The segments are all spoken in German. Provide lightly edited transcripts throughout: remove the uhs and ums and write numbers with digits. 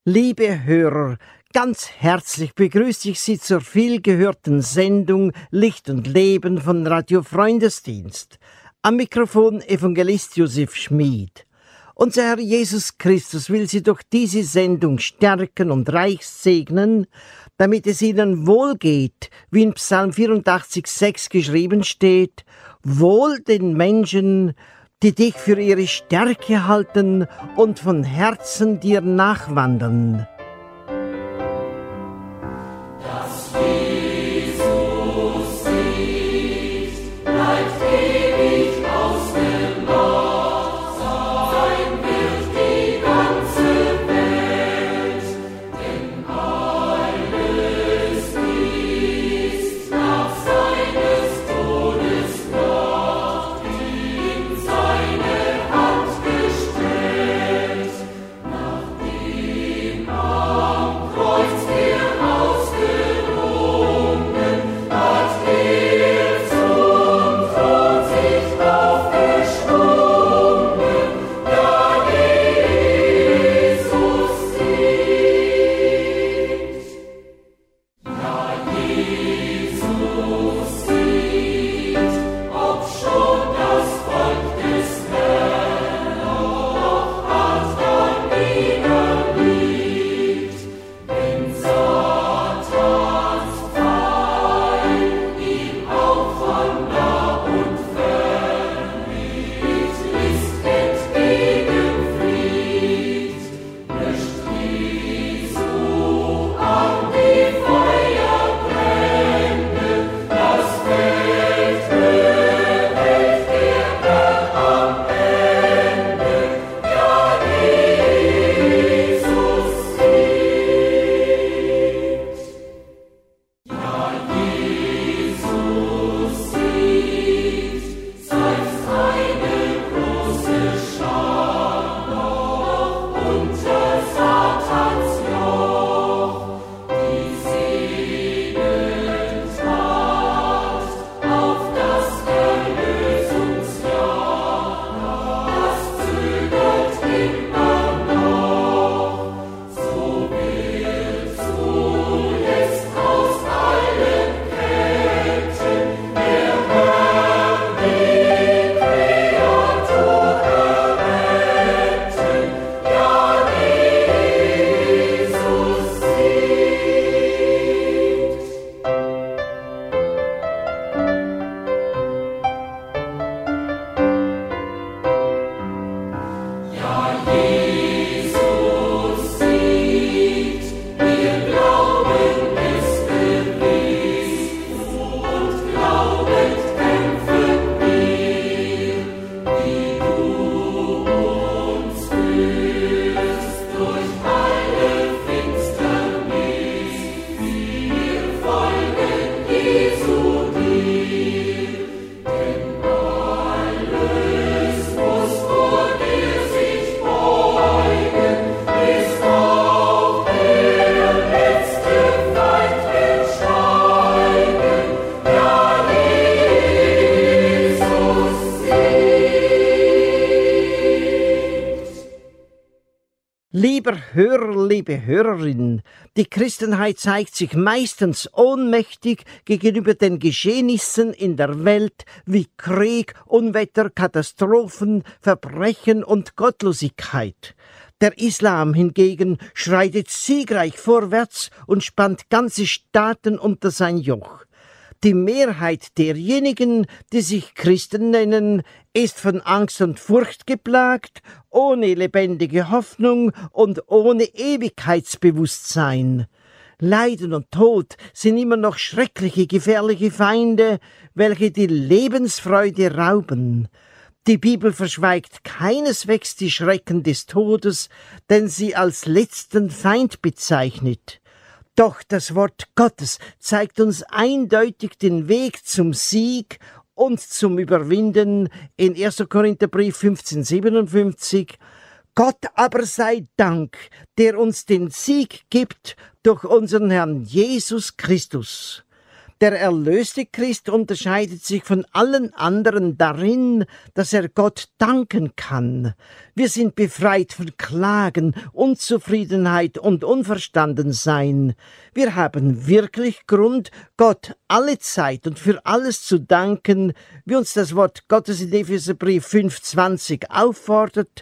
Liebe Hörer, ganz herzlich begrüße ich Sie zur vielgehörten Sendung Licht und Leben von Radio Freundesdienst. Am Mikrofon Evangelist Josef Schmid. Unser Herr Jesus Christus will Sie durch diese Sendung stärken und reich segnen, damit es Ihnen wohlgeht, wie in Psalm 84,6 geschrieben steht: Wohl den Menschen, die dich für ihre Stärke halten und von Herzen dir nachwandern. Dass Jesus siegt, bleibt ewig ausgemacht, sein wird die ganze Welt, denn alles ist nach seines Todes Macht in seine Hand gestellt, nachdem am Kreuz er ausgerungen hat, er zum Thron sich aufgeschwungen, ja, Jesus siegt. Ja, Jesus siegt, obschon das Volk des Herrn noch hart darniederliegt, wenn Satans Pfeil ihm auch von nah und fern mit List entgegenfliegt, löscht Jesu an die Feuerbrände, das Feld behält er am Ende, ja, Jesus siegt. Ja, Jesus siegt, seufzt eine große Schar noch unter Satans Joch, die Segentat auf das Erlösungsjahr, das zögert immer noch, so wird zuletzt aus allen Ketten der Herr den Kreator erretten, ja, Jesus siegt. Ja, Jesus siegt, wir glauben es gewiss, und glaubend kämpfen wir, wie du uns führst durch alle Finsternis. Wir folgen Jesu dir, denn alles muss vor dir sich beugen, bis auch der letzte Feind wird schweigen. Ja, Jesus siegt. Lieber Hörer, liebe Hörerin, die Christenheit zeigt sich meistens ohnmächtig gegenüber den Geschehnissen in der Welt wie Krieg, Unwetter, Katastrophen, Verbrechen und Gottlosigkeit. Der Islam hingegen schreitet siegreich vorwärts und spannt ganze Staaten unter sein Joch. Die Mehrheit derjenigen, die sich Christen nennen, ist von Angst und Furcht geplagt, ohne lebendige Hoffnung und ohne Ewigkeitsbewusstsein. Leiden und Tod sind immer noch schreckliche, gefährliche Feinde, welche die Lebensfreude rauben. Die Bibel verschweigt keineswegs die Schrecken des Todes, den sie als letzten Feind bezeichnet. Doch das Wort Gottes zeigt uns eindeutig den Weg zum Sieg und zum Überwinden in 1. Korintherbrief 15,57. Gott aber sei Dank, der uns den Sieg gibt durch unseren Herrn Jesus Christus. Der erlöste Christ unterscheidet sich von allen anderen darin, dass er Gott danken kann. Wir sind befreit von Klagen, Unzufriedenheit und Unverstandensein. Wir haben wirklich Grund, Gott alle Zeit und für alles zu danken, wie uns das Wort Gottes in Epheserbrief 5,20 auffordert.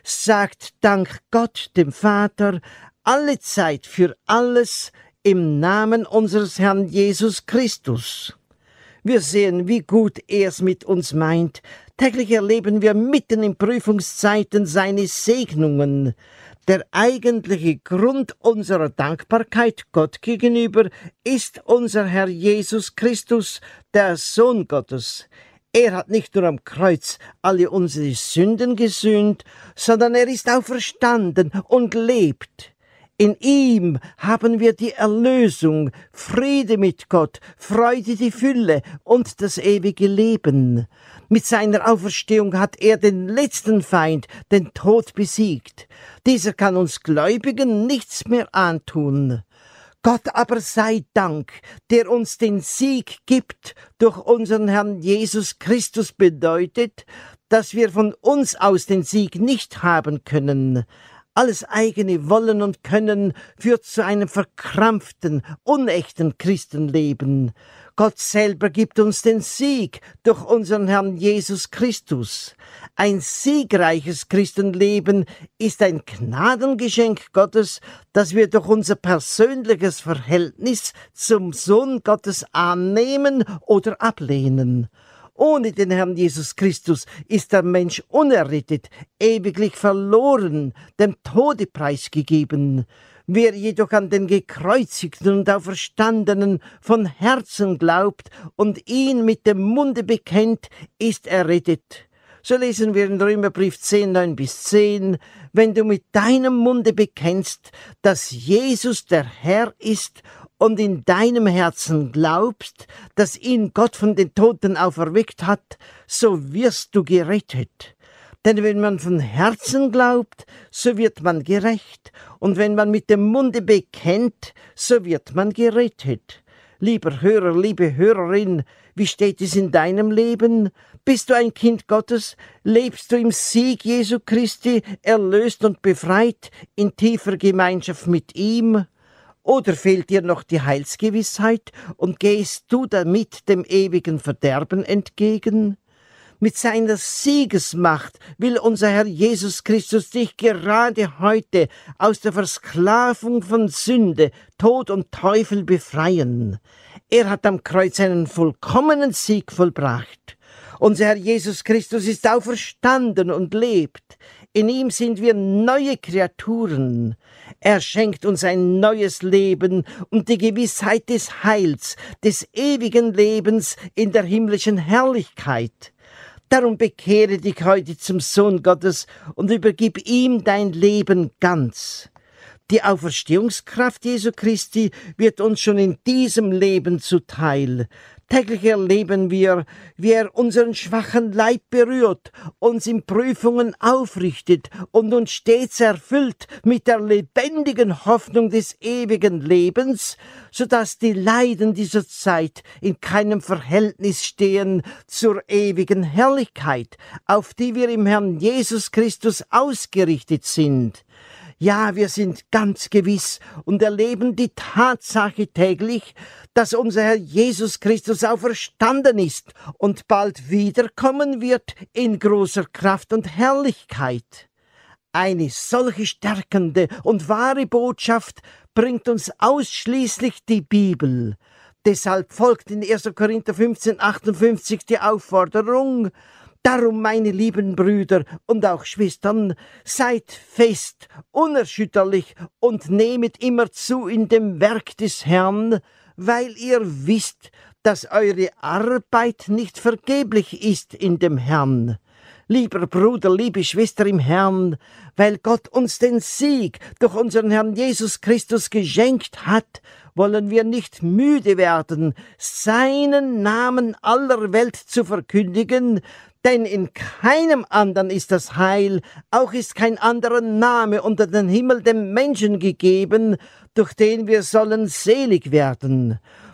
Sagt Dank Gott, dem Vater, alle Zeit für alles, im Namen unseres Herrn Jesus Christus. Wir sehen, wie gut er es mit uns meint. Täglich erleben wir mitten in Prüfungszeiten seine Segnungen. Der eigentliche Grund unserer Dankbarkeit Gott gegenüber ist unser Herr Jesus Christus, der Sohn Gottes. Er hat nicht nur am Kreuz alle unsere Sünden gesühnt, sondern er ist auferstanden und lebt. In ihm haben wir die Erlösung, Friede mit Gott, Freude die Fülle und das ewige Leben. Mit seiner Auferstehung hat er den letzten Feind, den Tod, besiegt. Dieser kann uns Gläubigen nichts mehr antun. Gott aber sei Dank, der uns den Sieg gibt durch unseren Herrn Jesus Christus, bedeutet, dass wir von uns aus den Sieg nicht haben können. Alles eigene Wollen und Können führt zu einem verkrampften, unechten Christenleben. Gott selber gibt uns den Sieg durch unseren Herrn Jesus Christus. Ein siegreiches Christenleben ist ein Gnadengeschenk Gottes, das wir durch unser persönliches Verhältnis zum Sohn Gottes annehmen oder ablehnen. Ohne den Herrn Jesus Christus ist der Mensch unerrettet, ewiglich verloren, dem Tode preisgegeben. Wer jedoch an den Gekreuzigten und Auferstandenen von Herzen glaubt und ihn mit dem Munde bekennt, ist errettet. So lesen wir in Römerbrief 10, 9-10, wenn du mit deinem Munde bekennst, dass Jesus der Herr ist und in deinem Herzen glaubst, dass ihn Gott von den Toten auferweckt hat, so wirst du gerettet. Denn wenn man von Herzen glaubt, so wird man gerecht, und wenn man mit dem Munde bekennt, so wird man gerettet. Lieber Hörer, liebe Hörerin, wie steht es in deinem Leben? Bist du ein Kind Gottes? Lebst du im Sieg Jesu Christi, erlöst und befreit, in tiefer Gemeinschaft mit ihm? Oder fehlt dir noch die Heilsgewissheit und gehst du damit dem ewigen Verderben entgegen? Mit seiner Siegesmacht will unser Herr Jesus Christus dich gerade heute aus der Versklavung von Sünde, Tod und Teufel befreien. Er hat am Kreuz einen vollkommenen Sieg vollbracht. Unser Herr Jesus Christus ist auferstanden und lebt. In ihm sind wir neue Kreaturen. Er schenkt uns ein neues Leben und die Gewissheit des Heils, des ewigen Lebens in der himmlischen Herrlichkeit. Darum bekehre dich heute zum Sohn Gottes und übergib ihm dein Leben ganz. Die Auferstehungskraft Jesu Christi wird uns schon in diesem Leben zuteil. Täglich erleben wir, wie er unseren schwachen Leib berührt, uns in Prüfungen aufrichtet und uns stets erfüllt mit der lebendigen Hoffnung des ewigen Lebens, sodass die Leiden dieser Zeit in keinem Verhältnis stehen zur ewigen Herrlichkeit, auf die wir im Herrn Jesus Christus ausgerichtet sind. Ja, wir sind ganz gewiss und erleben die Tatsache täglich, dass unser Herr Jesus Christus auferstanden ist und bald wiederkommen wird in großer Kraft und Herrlichkeit. Eine solche stärkende und wahre Botschaft bringt uns ausschließlich die Bibel. Deshalb folgt in 1. Korinther 15, 58 die Aufforderung: Darum, meine lieben Brüder und auch Schwestern, seid fest, unerschütterlich und nehmet immer zu in dem Werk des Herrn, weil ihr wisst, dass eure Arbeit nicht vergeblich ist in dem Herrn. Lieber Bruder, liebe Schwester im Herrn, weil Gott uns den Sieg durch unseren Herrn Jesus Christus geschenkt hat, wollen wir nicht müde werden, seinen Namen aller Welt zu verkündigen, denn in keinem anderen ist das Heil, auch ist kein anderer Name unter den Himmel dem Menschen gegeben, durch den wir sollen selig werden.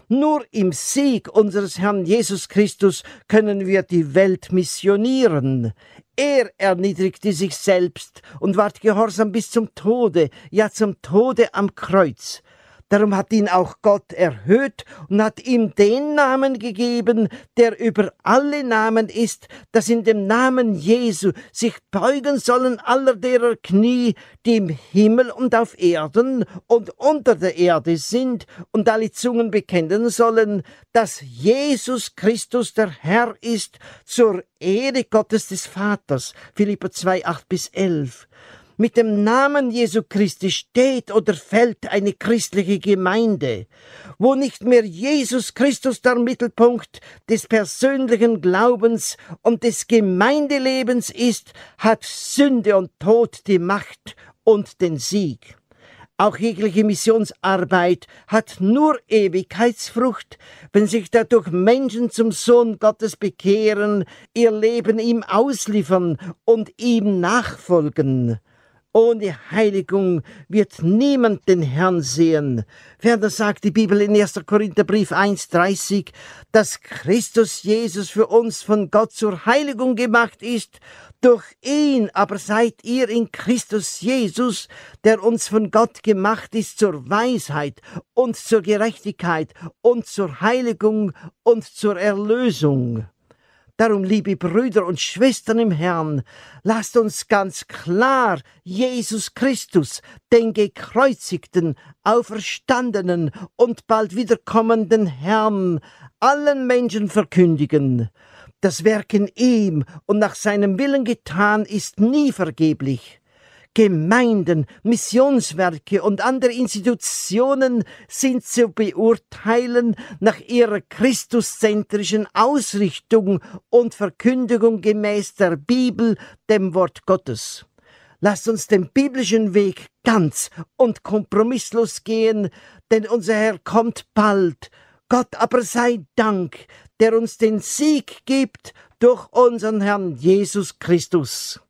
Nur im Sieg unseres Herrn Jesus Christus können wir die Welt missionieren. Er erniedrigte sich selbst und ward gehorsam bis zum Tode, ja zum Tode am Kreuz. Darum hat ihn auch Gott erhöht und hat ihm den Namen gegeben, der über alle Namen ist, dass in dem Namen Jesu sich beugen sollen aller derer Knie, die im Himmel und auf Erden und unter der Erde sind, und alle Zungen bekennen sollen, dass Jesus Christus der Herr ist, zur Ehre Gottes des Vaters. Philipper 2, 8-11. Mit dem Namen Jesu Christi steht oder fällt eine christliche Gemeinde, wo nicht mehr Jesus Christus der Mittelpunkt des persönlichen Glaubens und des Gemeindelebens ist, hat Sünde und Tod die Macht und den Sieg. Auch jegliche Missionsarbeit hat nur Ewigkeitsfrucht, wenn sich dadurch Menschen zum Sohn Gottes bekehren, ihr Leben ihm ausliefern und ihm nachfolgen. Ohne Heiligung wird niemand den Herrn sehen. Ferner sagt die Bibel in 1. Korintherbrief 1,30, dass Christus Jesus für uns von Gott zur Heiligung gemacht ist. Durch ihn aber seid ihr in Christus Jesus, der uns von Gott gemacht ist zur Weisheit und zur Gerechtigkeit und zur Heiligung und zur Erlösung. Darum, liebe Brüder und Schwestern im Herrn, lasst uns ganz klar Jesus Christus, den gekreuzigten, auferstandenen und bald wiederkommenden Herrn, allen Menschen verkündigen. Das Werk in ihm und nach seinem Willen getan ist nie vergeblich. Gemeinden, Missionswerke und andere Institutionen sind zu beurteilen nach ihrer christuszentrischen Ausrichtung und Verkündigung gemäß der Bibel, dem Wort Gottes. Lasst uns den biblischen Weg ganz und kompromisslos gehen, denn unser Herr kommt bald. Gott aber sei Dank, der uns den Sieg gibt durch unseren Herrn Jesus Christus.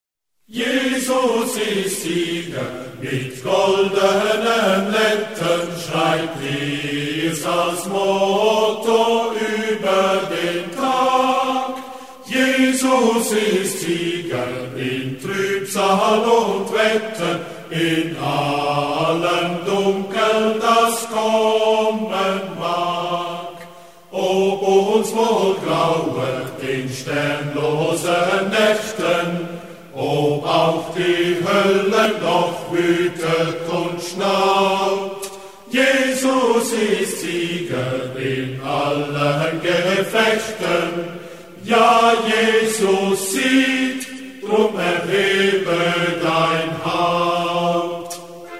Jesus ist Sieger, mit goldenen Lettern schreibt dies als Motto über den Tag. Jesus ist Sieger in Trübsal und Wetter, in allem Dunkel, das kommen mag. Ob uns wohl grauert in sternlosen Nächten, ob auch die Hölle noch wütet und schnaubt, Jesus ist Sieger in allen Gefechten. Ja, Jesus siegt, drum erhebe dein Haupt.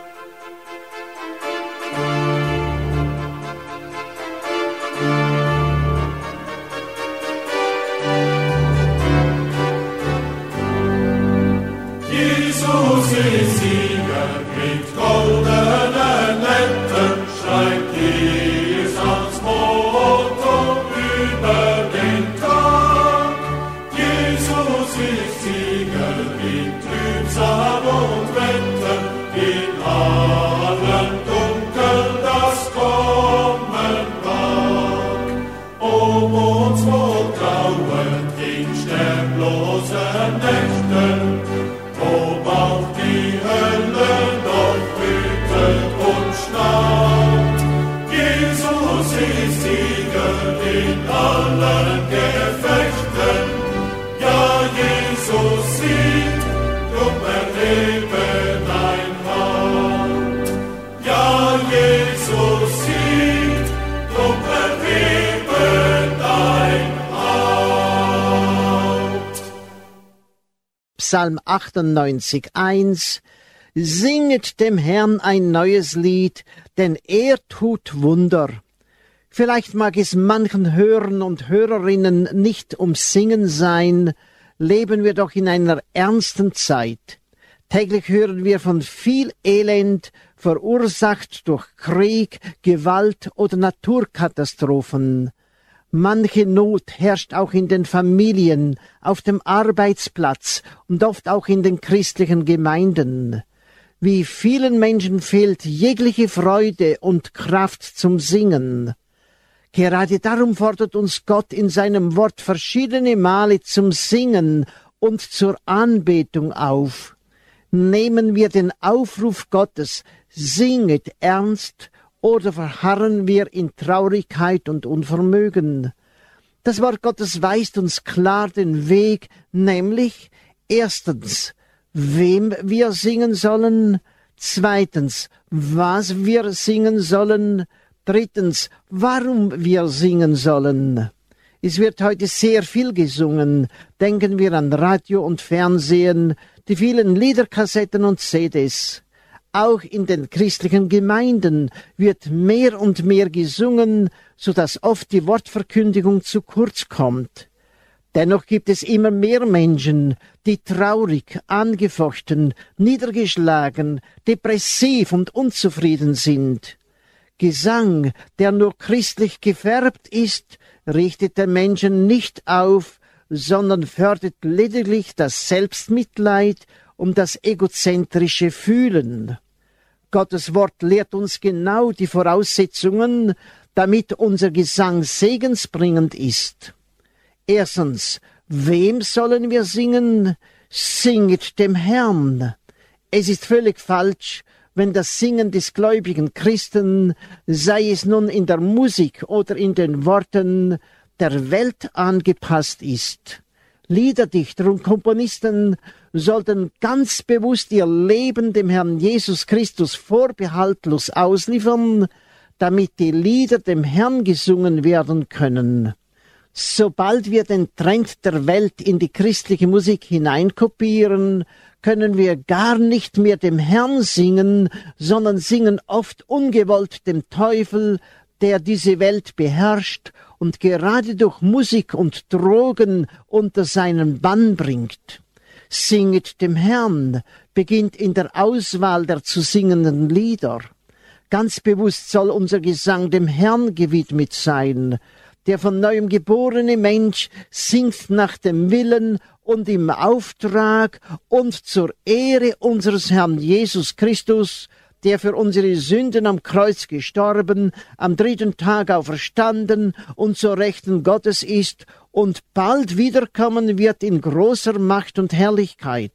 Jesus ist Sieger, mit goldenen Lettern schreibt dies als Motto über den Tag. Jesus ist Sieger in Trübsal und Wetter, in allem Dunkel, das kommen mag. Ob uns wohl trauert in sternlosen Nächten, ob auch die Hölle noch wütet und schnaubt, Jesus ist Sieger in allen Gefechten. Ja, Jesus siegt, drum erhebe dein Haupt. Ja, Jesus siegt, drum erhebe dein Haupt. Psalm 98,1 Singet dem Herrn ein neues Lied, denn er tut Wunder. Vielleicht mag es manchen Hörern und Hörerinnen nicht ums Singen sein, leben wir doch in einer ernsten Zeit. Täglich hören wir von viel Elend, verursacht durch Krieg, Gewalt oder Naturkatastrophen. Manche Not herrscht auch in den Familien, auf dem Arbeitsplatz und oft auch in den christlichen Gemeinden. Wie vielen Menschen fehlt jegliche Freude und Kraft zum Singen. Gerade darum fordert uns Gott in seinem Wort verschiedene Male zum Singen und zur Anbetung auf. Nehmen wir den Aufruf Gottes, singet ernst, oder verharren wir in Traurigkeit und Unvermögen? Das Wort Gottes weist uns klar den Weg, nämlich erstens, wem wir singen sollen, zweitens, was wir singen sollen, drittens, warum wir singen sollen. Es wird heute sehr viel gesungen. Denken wir an Radio und Fernsehen, die vielen Liederkassetten und CDs. Auch in den christlichen Gemeinden wird mehr und mehr gesungen, so dass oft die Wortverkündigung zu kurz kommt. Dennoch gibt es immer mehr Menschen, die traurig, angefochten, niedergeschlagen, depressiv und unzufrieden sind. Gesang, der nur christlich gefärbt ist, richtet den Menschen nicht auf, sondern fördert lediglich das Selbstmitleid und das egozentrische Fühlen. Gottes Wort lehrt uns genau die Voraussetzungen, damit unser Gesang segensbringend ist. Erstens, wem sollen wir singen? Singet dem Herrn. Es ist völlig falsch, wenn das Singen des gläubigen Christen, sei es nun in der Musik oder in den Worten, der Welt angepasst ist. Liederdichter und Komponisten sollten ganz bewusst ihr Leben dem Herrn Jesus Christus vorbehaltlos ausliefern, damit die Lieder dem Herrn gesungen werden können. Sobald wir den Trend der Welt in die christliche Musik hineinkopieren, können wir gar nicht mehr dem Herrn singen, sondern singen oft ungewollt dem Teufel, der diese Welt beherrscht und gerade durch Musik und Drogen unter seinen Bann bringt. Singet dem Herrn beginnt in der Auswahl der zu singenden Lieder. Ganz bewusst soll unser Gesang dem Herrn gewidmet sein. Der von neuem geborene Mensch singt nach dem Willen und im Auftrag und zur Ehre unseres Herrn Jesus Christus, der für unsere Sünden am Kreuz gestorben, am 3. Tag auferstanden und zur Rechten Gottes ist und bald wiederkommen wird in großer Macht und Herrlichkeit.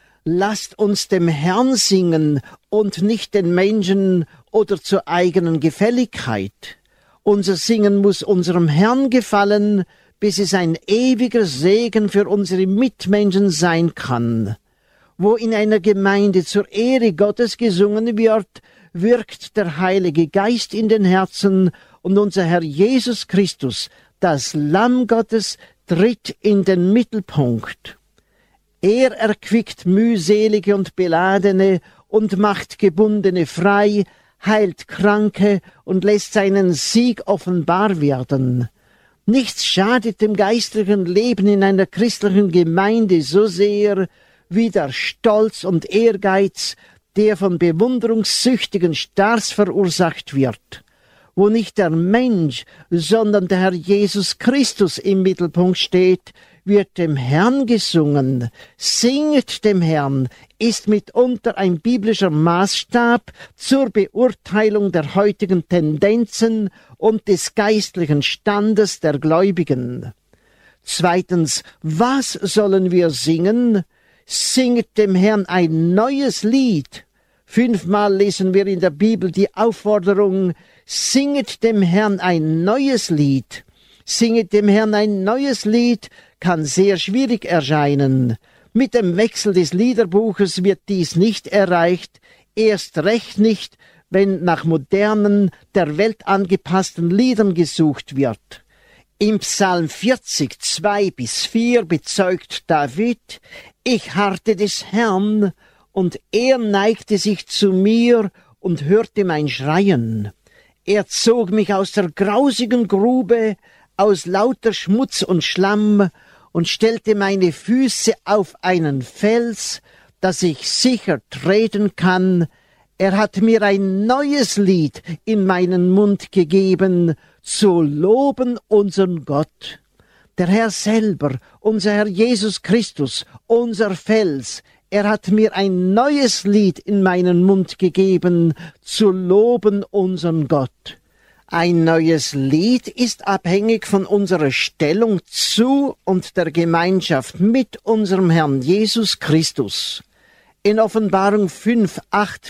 Lasst uns dem Herrn singen und nicht den Menschen oder zur eigenen Gefälligkeit. Unser Singen muss unserem Herrn gefallen, bis es ein ewiger Segen für unsere Mitmenschen sein kann. Wo in einer Gemeinde zur Ehre Gottes gesungen wird, wirkt der Heilige Geist in den Herzen und unser Herr Jesus Christus, das Lamm Gottes, tritt in den Mittelpunkt. Er erquickt mühselige und Beladene und macht Gebundene frei, heilt Kranke und lässt seinen Sieg offenbar werden. Nichts schadet dem geistlichen Leben in einer christlichen Gemeinde so sehr wie der Stolz und Ehrgeiz, der von bewunderungssüchtigen Stars verursacht wird. Wo nicht der Mensch, sondern der Herr Jesus Christus im Mittelpunkt steht, wird dem Herrn gesungen. Singet dem Herrn ist mitunter ein biblischer Maßstab zur Beurteilung der heutigen Tendenzen und des geistlichen Standes der Gläubigen. Zweitens, was sollen wir singen? Singet dem Herrn ein neues Lied. 5-mal lesen wir in der Bibel die Aufforderung, singet dem Herrn ein neues Lied. Singet dem Herrn ein neues Lied kann sehr schwierig erscheinen. Mit dem Wechsel des Liederbuches wird dies nicht erreicht, erst recht nicht, wenn nach modernen, der Welt angepassten Liedern gesucht wird. Im Psalm 40, 2-4 bezeugt David, ich harrte des Herrn, und er neigte sich zu mir und hörte mein Schreien. Er zog mich aus der grausigen Grube, aus lauter Schmutz und Schlamm, und stellte meine Füße auf einen Fels, dass ich sicher treten kann. Er hat mir ein neues Lied in meinen Mund gegeben, zu loben unseren Gott. Der Herr selber, unser Herr Jesus Christus, unser Fels, er hat mir ein neues Lied in meinen Mund gegeben, zu loben unseren Gott. Ein neues Lied ist abhängig von unserer Stellung zu und der Gemeinschaft mit unserem Herrn Jesus Christus. In Offenbarung 5,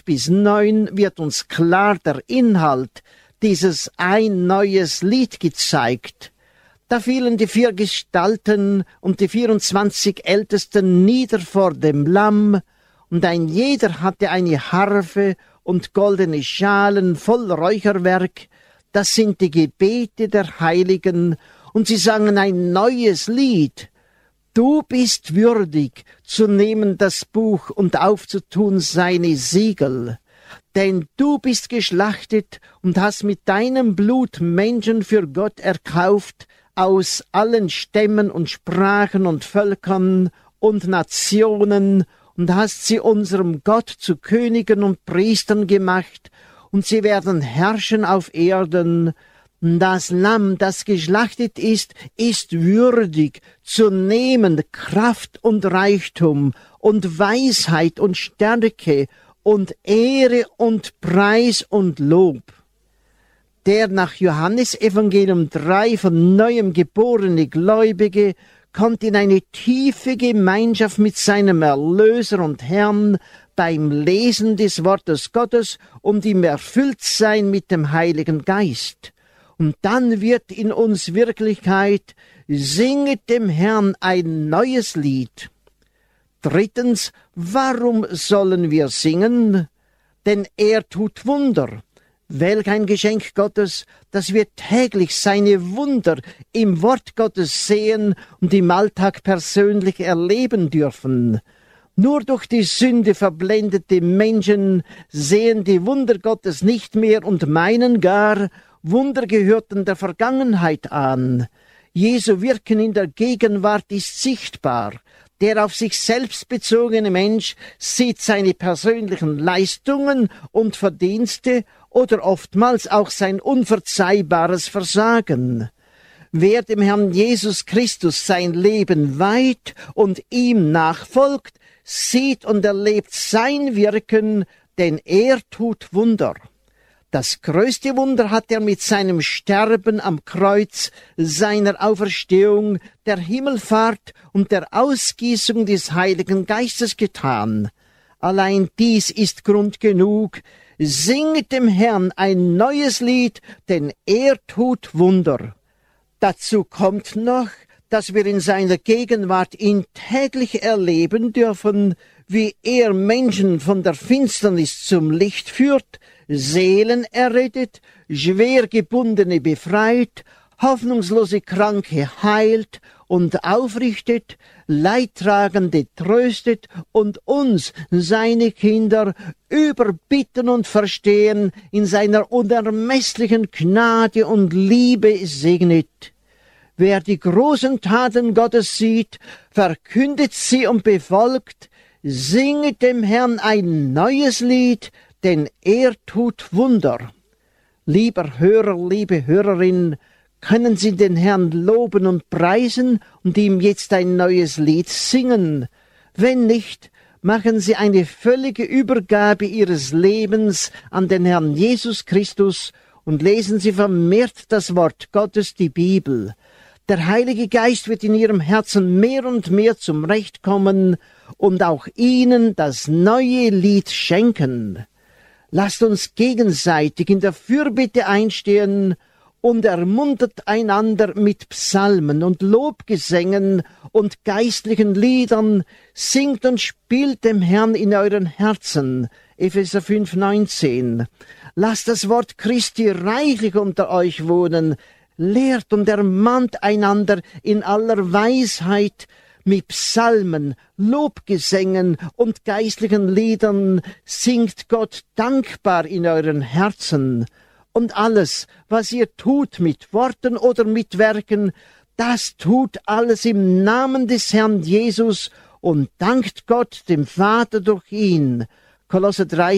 8-9 wird uns klar der Inhalt dieses ein neues Lied gezeigt. Da fielen die 4 Gestalten und die 24 Ältesten nieder vor dem Lamm, und ein jeder hatte eine Harfe und goldene Schalen voll Räucherwerk. Das sind die Gebete der Heiligen, und sie sangen ein neues Lied. Du bist würdig, zu nehmen das Buch und aufzutun seine Siegel. Denn du bist geschlachtet und hast mit deinem Blut Menschen für Gott erkauft, aus allen Stämmen und Sprachen und Völkern und Nationen, und hast sie unserem Gott zu Königen und Priestern gemacht, und sie werden herrschen auf Erden. Das Lamm, das geschlachtet ist würdig zu nehmen Kraft und Reichtum und Weisheit und Stärke und Ehre und Preis und Lob. Der nach Johannes Evangelium 3 von Neuem geborene Gläubige kommt in eine tiefe Gemeinschaft mit seinem Erlöser und Herrn beim Lesen des Wortes Gottes und im Erfülltsein mit dem Heiligen Geist. Und dann wird in uns Wirklichkeit: Singet dem Herrn ein neues Lied. Drittens, warum sollen wir singen? Denn er tut Wunder. Welch ein Geschenk Gottes, dass wir täglich seine Wunder im Wort Gottes sehen und im Alltag persönlich erleben dürfen. Nur durch die Sünde verblendete Menschen sehen die Wunder Gottes nicht mehr und meinen gar, Wunder gehörten der Vergangenheit an. Jesu Wirken in der Gegenwart ist sichtbar. Der auf sich selbst bezogene Mensch sieht seine persönlichen Leistungen und Verdienste oder oftmals auch sein unverzeihbares Versagen. Wer dem Herrn Jesus Christus sein Leben weiht und ihm nachfolgt, sieht und erlebt sein Wirken, denn er tut Wunder. Das größte Wunder hat er mit seinem Sterben am Kreuz, seiner Auferstehung, der Himmelfahrt und der Ausgießung des Heiligen Geistes getan. Allein dies ist Grund genug. Singet dem Herrn ein neues Lied, denn er tut Wunder. Dazu kommt noch, dass wir in seiner Gegenwart ihn täglich erleben dürfen, wie er Menschen von der Finsternis zum Licht führt, Seelen errettet, schwer Gebundene befreit, hoffnungslose Kranke heilt und aufrichtet, Leidtragende tröstet und uns, seine Kinder, über Bitten und Verstehen in seiner unermesslichen Gnade und Liebe segnet. Wer die großen Taten Gottes sieht, verkündet sie und befolgt, singet dem Herrn ein neues Lied, denn er tut Wunder. Lieber Hörer, liebe Hörerin, können Sie den Herrn loben und preisen und ihm jetzt ein neues Lied singen? Wenn nicht, machen Sie eine völlige Übergabe Ihres Lebens an den Herrn Jesus Christus und lesen Sie vermehrt das Wort Gottes, die Bibel. Der Heilige Geist wird in Ihrem Herzen mehr und mehr zum Recht kommen und auch Ihnen das neue Lied schenken. Lasst uns gegenseitig in der Fürbitte einstehen und ermuntert einander mit Psalmen und Lobgesängen und geistlichen Liedern, singt und spielt dem Herrn in euren Herzen. Epheser 5,19. Lasst das Wort Christi reichlich unter euch wohnen, lehrt und ermahnt einander in aller Weisheit, mit Psalmen, Lobgesängen und geistlichen Liedern singt Gott dankbar in euren Herzen. Und alles, was ihr tut mit Worten oder mit Werken, das tut alles im Namen des Herrn Jesus und dankt Gott, dem Vater, durch ihn. Kolosser 3,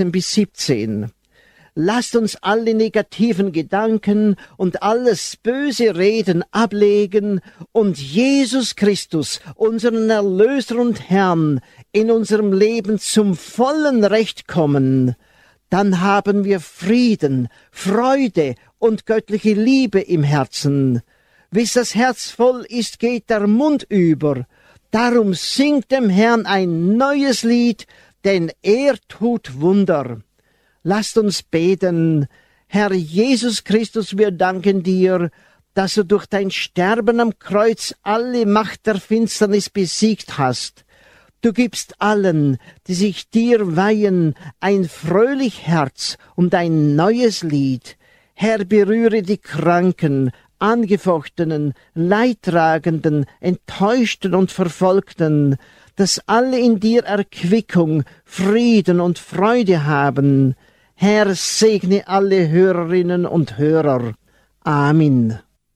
16-17. Lasst uns alle negativen Gedanken und alles böse Reden ablegen und Jesus Christus, unseren Erlöser und Herrn, in unserem Leben zum vollen Recht kommen. dann haben wir Frieden, Freude und göttliche Liebe im Herzen. Bis das Herz voll ist, geht der Mund über. Darum singt dem Herrn ein neues Lied, denn er tut Wunder. Lasst uns beten. Herr Jesus Christus, wir danken dir, dass du durch dein Sterben am Kreuz alle Macht der Finsternis besiegt hast. Du gibst allen, die sich dir weihen, ein fröhlich Herz und ein neues Lied. Herr, berühre die Kranken, Angefochtenen, Leidtragenden, Enttäuschten und Verfolgten, dass alle in dir Erquickung, Frieden und Freude haben. Herr, segne alle Hörerinnen und Hörer. Amen.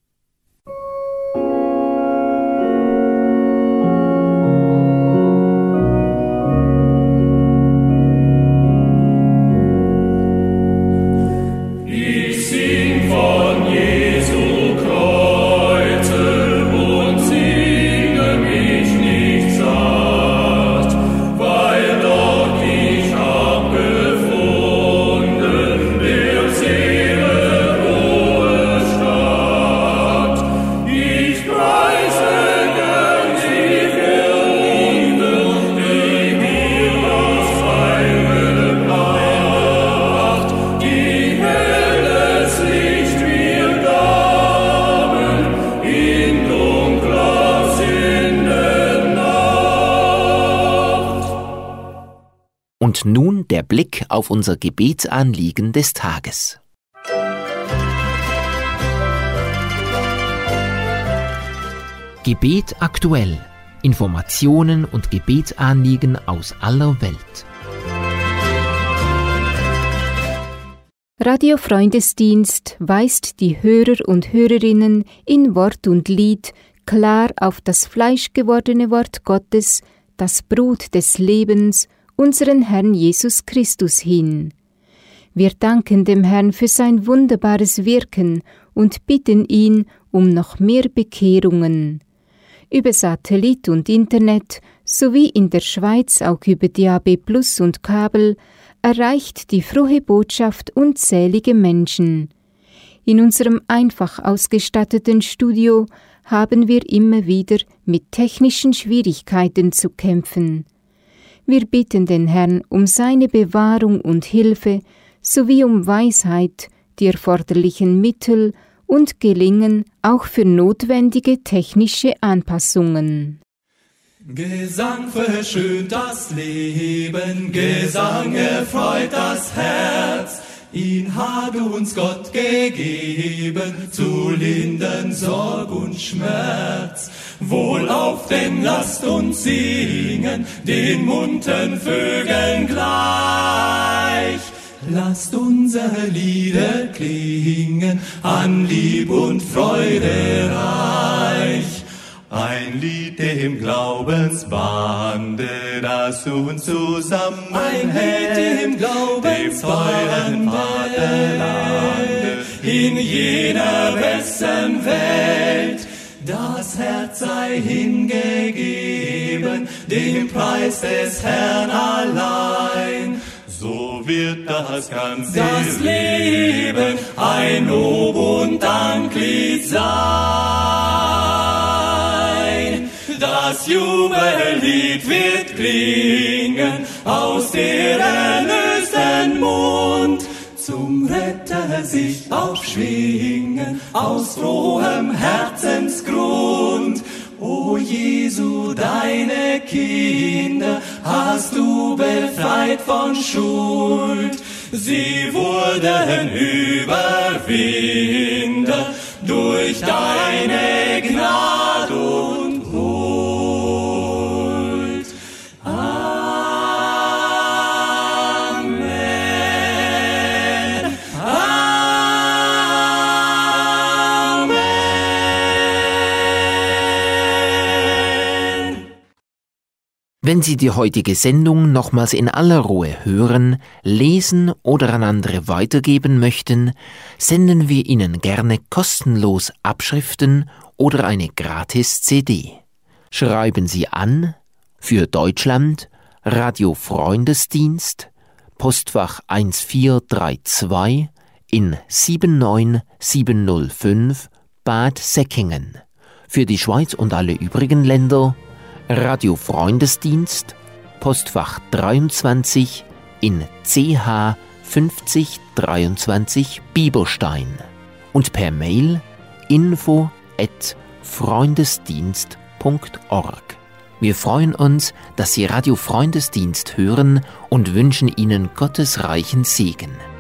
Und nun der Blick auf unser Gebetsanliegen des Tages. Gebet aktuell. Informationen und Gebetsanliegen aus aller Welt. Radio Freundesdienst weist die Hörer und Hörerinnen in Wort und Lied klar auf das fleischgewordene Wort Gottes, das Brot des Lebens, unseren Herrn Jesus Christus hin. Wir danken dem Herrn für sein wunderbares Wirken und bitten ihn um noch mehr Bekehrungen. Über Satellit und Internet sowie in der Schweiz auch über DAB+ und Kabel erreicht die frohe Botschaft unzählige Menschen. In unserem einfach ausgestatteten Studio haben wir immer wieder mit technischen Schwierigkeiten zu kämpfen. Wir bitten den Herrn um seine Bewahrung und Hilfe sowie um Weisheit, die erforderlichen Mittel und Gelingen auch für notwendige technische Anpassungen. Gesang verschönt das Leben, Gesang erfreut das Herz. Ihn hat uns Gott gegeben, zu lindern Sorg und Schmerz. Wohlauf, denn lasst uns singen, den munteren Vögeln gleich. Lasst unsere Lieder klingen, an Lieb und Freude reich. Ein Lied dem Glaubensbande, das uns zusammenhält, dem teuren Vaterlande, in jener besten Welt. Das Herz sei hingegeben, dem Preis des Herrn allein. So wird das ganze Leben ein Lob und Danklied sein. Das Jubellied wird klingen aus der erlösten Mund. Zum Retter sich aufschwingen aus frohem Herzensgrund. O Jesu, deine Kinder hast du befreit von Schuld. Sie wurden Überwinder durch deine Gnade und Huld. Amen. Amen. Wenn Sie die heutige Sendung nochmals in aller Ruhe hören, lesen oder an andere weitergeben möchten, senden wir Ihnen gerne kostenlos Abschriften oder eine Gratis-CD. Schreiben Sie an für Deutschland Radio Freundesdienst, Postfach 1432 in 79705 Bad Säckingen. Für die Schweiz und alle übrigen Länder Radio Freundesdienst, Postfach 23 in CH 5023 Bieberstein und per Mail info@freundesdienst.org. Wir freuen uns, dass Sie Radio Freundesdienst hören und wünschen Ihnen Gottes reichen Segen.